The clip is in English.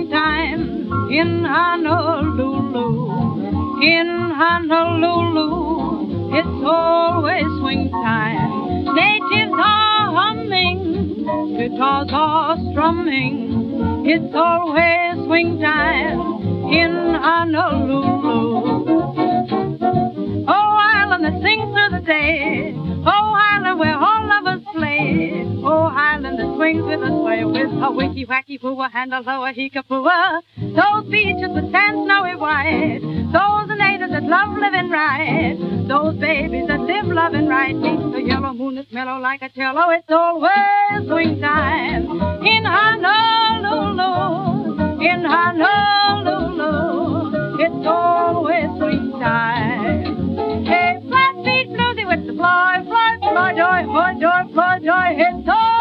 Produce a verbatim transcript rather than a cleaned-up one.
swing time in Honolulu. In Honolulu, it's always swing time. Natives are humming, guitars are strumming. It's always swing time in Honolulu. Oh, island that sings through the day. Oh, island where all lovers play. Oh, island that swings with a sway, with a wicky wacky woo and a lower hika-poo-a. Those beaches with sand snowy white. Those natives that love living right. Those babies that live loving right. Meets the yellow moon that's mellow like a cello. It's always swing time in Honolulu. In Honolulu, it's always swing time. Hey, flat feet bluesy with the fly, fly, fly, joy, fly, joy, fly, joy, it's all